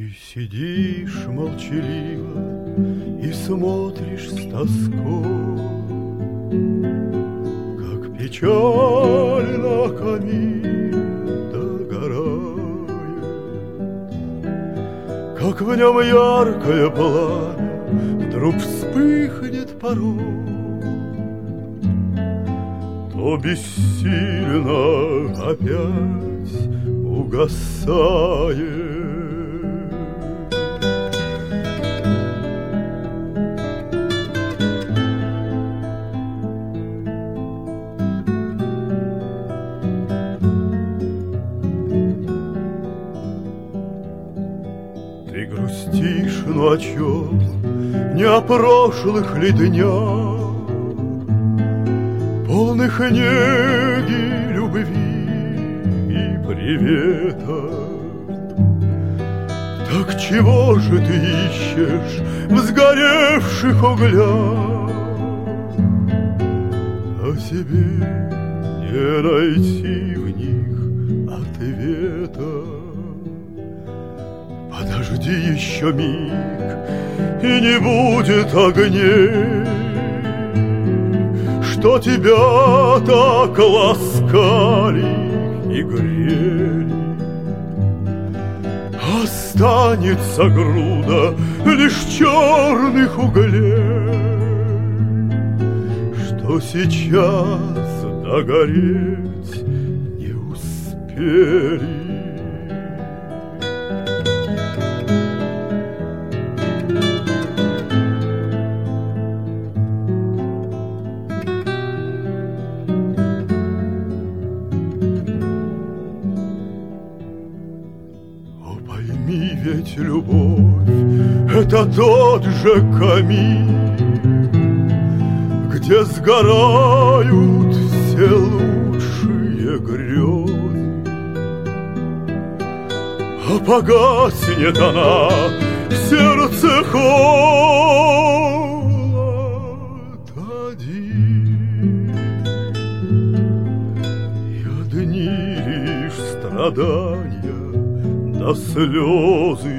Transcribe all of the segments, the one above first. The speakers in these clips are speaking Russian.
Ты сидишь молчаливо и смотришь с тоской, как печально камин догорает, как в нем яркое пламя вдруг вспыхнет порой, то бессильно опять угасает. Ты грустишь, но о чем? Не о прошлых ли днях, полных неги, любви и привета. Так чего же ты ищешь в сгоревших углях? А себе не найти в них ответа. Подожди еще миг, и не будет огней, что тебя так ласкали и грели. Останется груда лишь черных углей, что сейчас догореть не успели. Пойми, ведь любовь — это тот же камин, где сгорают все лучшие грезы, а погаснет она в сердце холод один, и одни лишь страдания на слезы.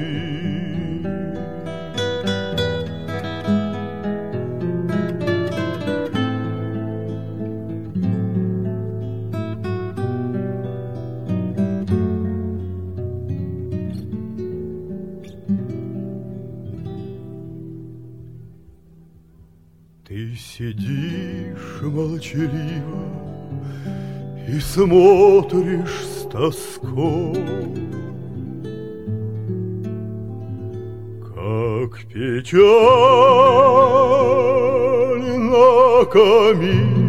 Ты сидишь молчаливо и смотришь с тоской, как печаль на камин